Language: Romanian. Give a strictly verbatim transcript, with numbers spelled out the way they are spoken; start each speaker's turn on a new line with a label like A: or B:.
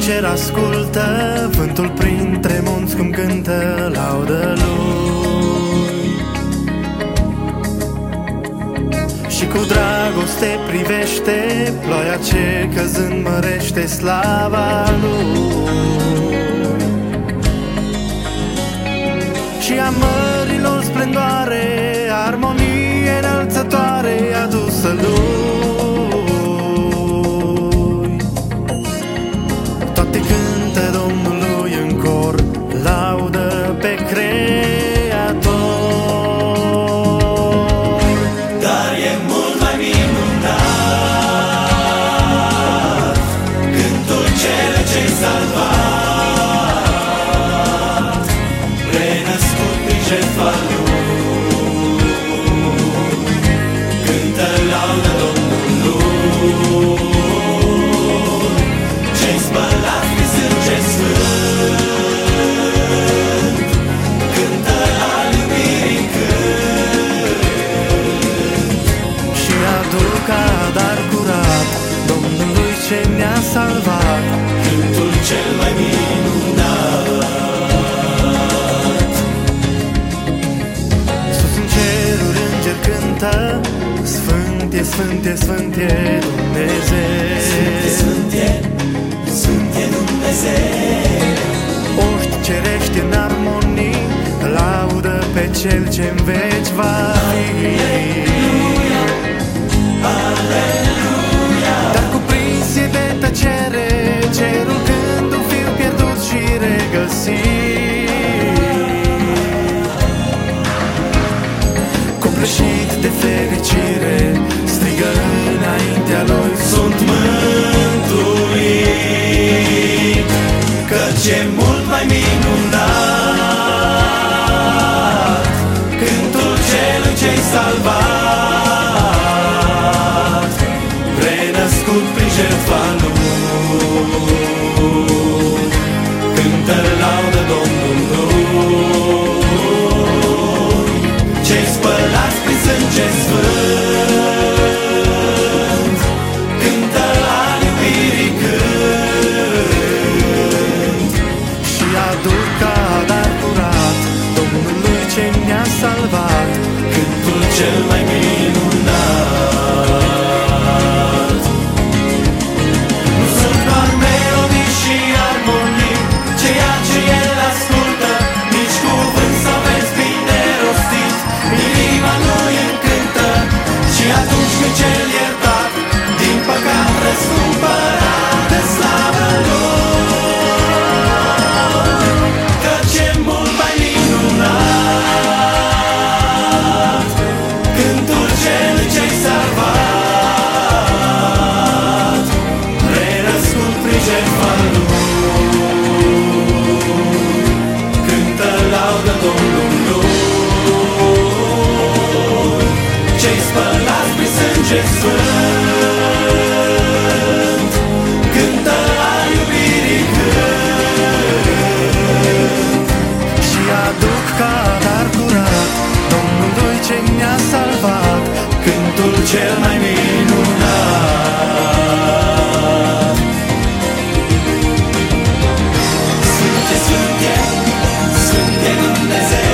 A: cer ascultă, vântul printre munți cum cântă laudă Lui. Și cu dragoste privește ploaia ce căzând mărește slava Lui. Și a mărilor splendoare, armonie înălțătoare adusă Lui. Toate cântă Domnului în cor, laudă pe Creator.
B: Dar e mult mai minunat cântul celui ce-i salvat, renăscut prin jertfa Lui. Cântă laudă Domnului, ce-i spălat prin sânge sfânt. Cântă al iubirii cânt
A: Și aduc ca dar curat Domnului ce ne-a salvat,
B: cântul cel mai minunat.
A: sus în ceruri îngeri cântă, Sfânt e, Sfânt e, Sfânt e Dumnezeu.
B: Sfânt e, Sfânt e Dumnezeu.
A: Oști cerești în armonii, laudă pe Cel ce-n veci va fi. Dar cuprins e de tăcere cerul când un fiu pierdut și regăsit. Copleșit de fericire, strigă înaintea Lui,
B: Sunt mântuit, căci e mult mai minunat cântul celui ce-i salvat, renăscut prin jertfa Lui. Cântă laudă Domnului, ce-i spălat prin sânge sfânt. Cântă al iubirii cânt
A: și aduc ca dar curat Domnului ce ne-a salvat,
B: cântul cel mai minunat. Nu sunt doar melodii și armonii ceea ce El ascultă, nici cuvânt sau vers bine rostit inima lui încântă. Și atunci când cel iertat din păcat răscumpărat de slavă Lui, căci e mult mai minunat cântul celui ce-i salvat, renăscut prin jertfa Lui. Cântă laudă Domnului, ce-i spălat prin sânge sfânt. Cântă al iubirii cânt
A: și aduc ca dar curat Domnului ce ne-a salvat,
B: cântul cel mai minunat. Sfânt e, Sfânt e, Sfânt e Dumnezeu.